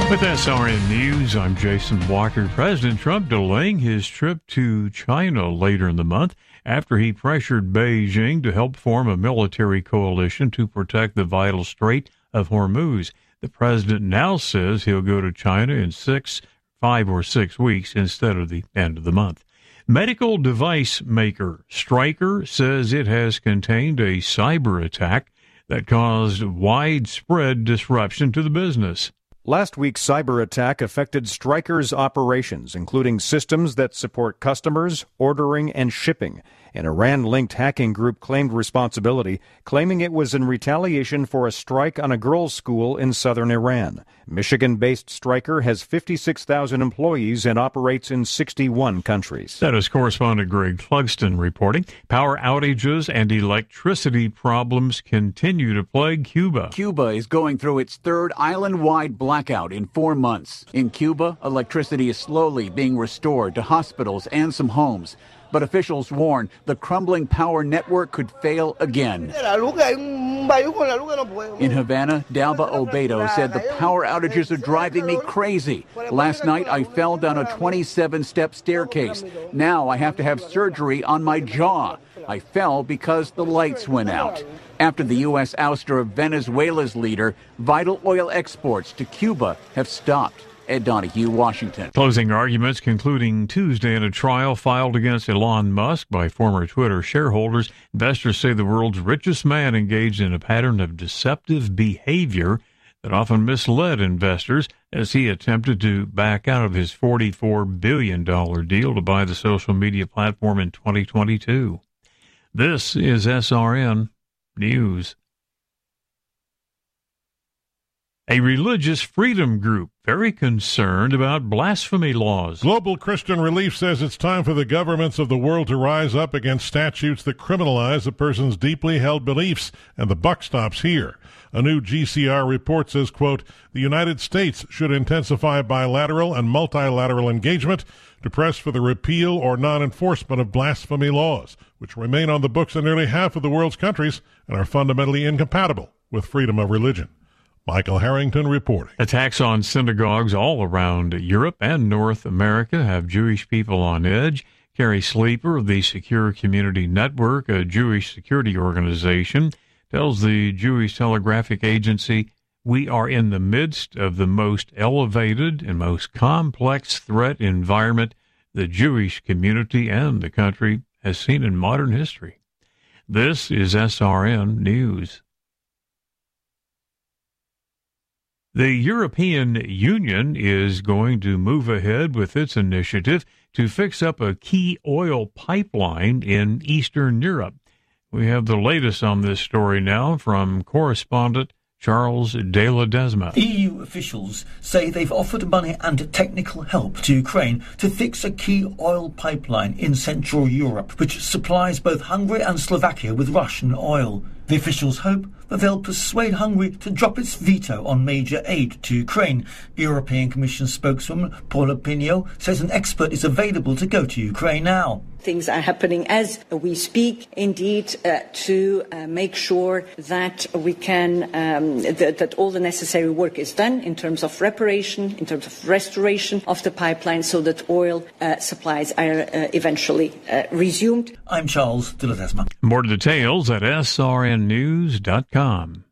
With SRN News, I'm Jason Walker. President Trump delaying his trip to China later in the month after he pressured Beijing to help form a military coalition to protect the vital Strait of Hormuz. The president now says he'll go to China in 5 or 6 weeks instead of the end of the month. Medical device maker Stryker says it has contained a cyber attack that caused widespread disruption to the business. Last week's cyber attack affected Stryker's operations, including systems that support customers, ordering, and shipping. An Iran-linked hacking group claimed responsibility, claiming it was in retaliation for a strike on a girls' school in southern Iran. Michigan-based Stryker has 56,000 employees and operates in 61 countries. That is correspondent Greg Clugston reporting. Power outages and electricity problems continue to plague Cuba. Cuba is going through its third island-wide blackout in 4 months. In Cuba, electricity is slowly being restored to hospitals and some homes. But officials warn the crumbling power network could fail again. In Havana, Dalba Obedo said the power outages are driving me crazy. Last night, I fell down a 27-step staircase. Now I have to have surgery on my jaw. I fell because the lights went out. After the U.S. ouster of Venezuela's leader, vital oil exports to Cuba have stopped. Ed Donahue, Washington. Closing arguments concluding Tuesday in a trial filed against Elon Musk by former Twitter shareholders. Investors say the world's richest man engaged in a pattern of deceptive behavior that often misled investors as he attempted to back out of his $44 billion deal to buy the social media platform in 2022. This is SRN News. A religious freedom group very concerned about blasphemy laws. Global Christian Relief says it's time for the governments of the world to rise up against statutes that criminalize a person's deeply held beliefs, and the buck stops here. A new GCR report says, quote, the United States should intensify bilateral and multilateral engagement to press for the repeal or non-enforcement of blasphemy laws, which remain on the books in nearly half of the world's countries and are fundamentally incompatible with freedom of religion. Michael Harrington reporting. Attacks on synagogues all around Europe and North America have Jewish people on edge. Carrie Sleeper of the Secure Community Network, a Jewish security organization, tells the Jewish Telegraphic Agency, we are in the midst of the most elevated and most complex threat environment the Jewish community and the country has seen in modern history. This is SRN News. The European Union is going to move ahead with its initiative to fix up a key oil pipeline in Eastern Europe. We have the latest on this story now from correspondent Charles de Ledesma. EU officials say they've offered money and technical help to Ukraine to fix a key oil pipeline in Central Europe, which supplies both Hungary and Slovakia with Russian oil. The officials hope that they'll persuade Hungary to drop its veto on major aid to Ukraine. European Commission spokeswoman Paula Pinho says an expert is available to go to Ukraine now. Things are happening as we speak, indeed, to make sure that we can, that all the necessary work is done in terms of reparation, in terms of restoration of the pipeline so that oil supplies are eventually resumed. I'm Charles de Ledesma. More details at srnnews.com.